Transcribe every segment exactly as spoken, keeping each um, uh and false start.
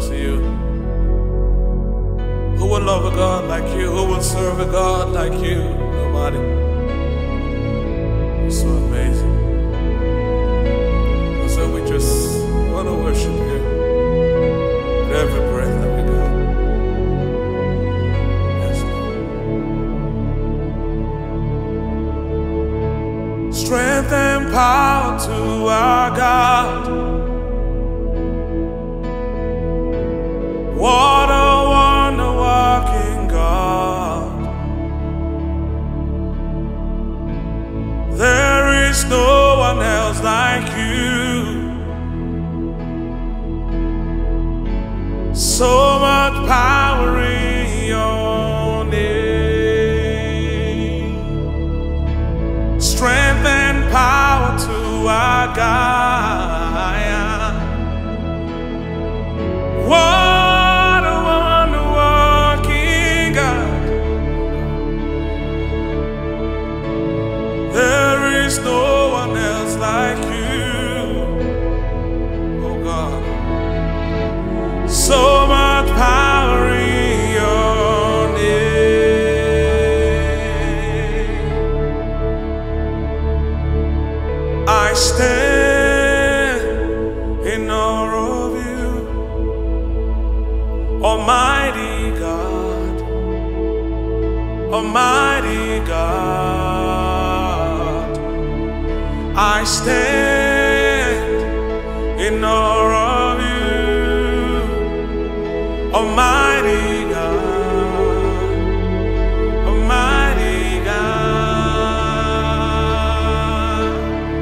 to you. Who will love a God like you? Who will serve a God like you? Nobody. It's so amazing. And so we just want to worship you with every breath that we got. Yes, Lord. Strength and power to our God. What a wonder-working God. There is no one else like you. So much power in your name. Strength and power to our God. Whoa. There's no one else like you, oh God. So much power in your name. I stand in awe of you, Almighty God, Almighty God. I stand in awe of you, Almighty God, Almighty God.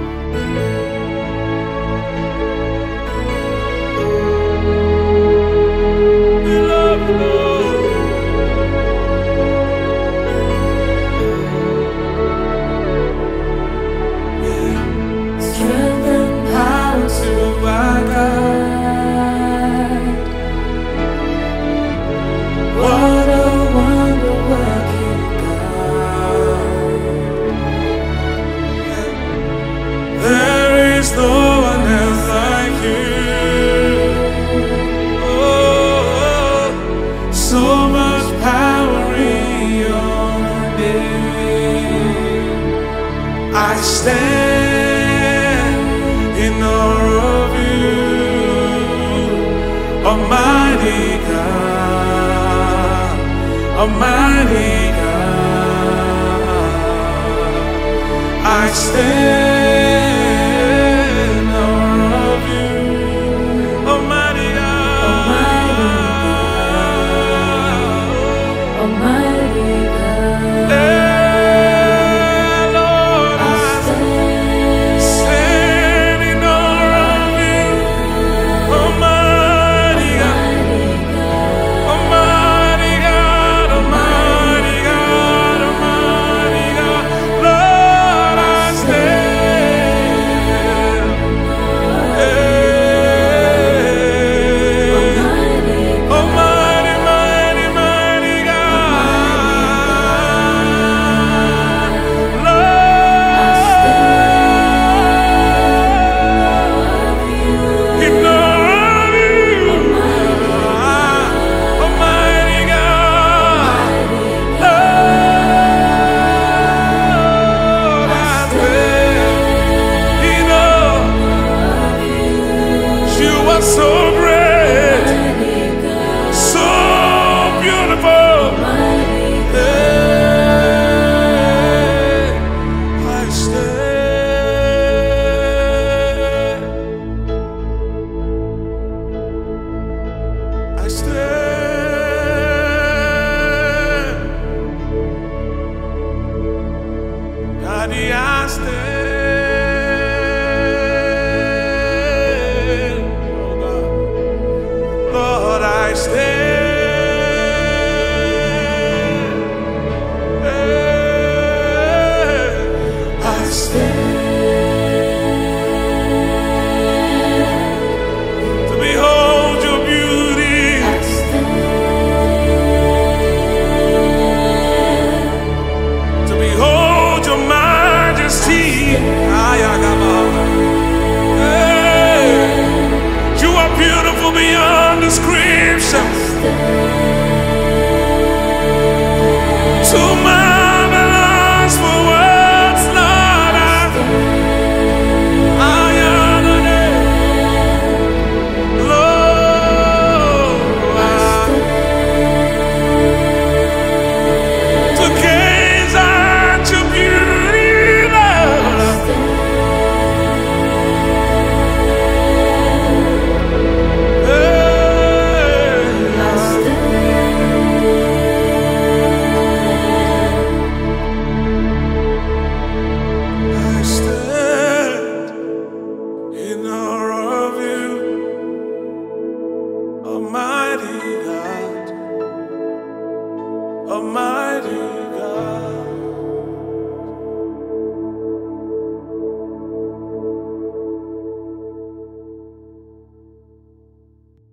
We love you, Lord. There's no one else like you. Oh, so much power in your name. I stand in awe of you, Almighty God, Almighty God. I stand. So great, so beautiful. Hey, I stand, I stand, Daddy, I stand. I stand.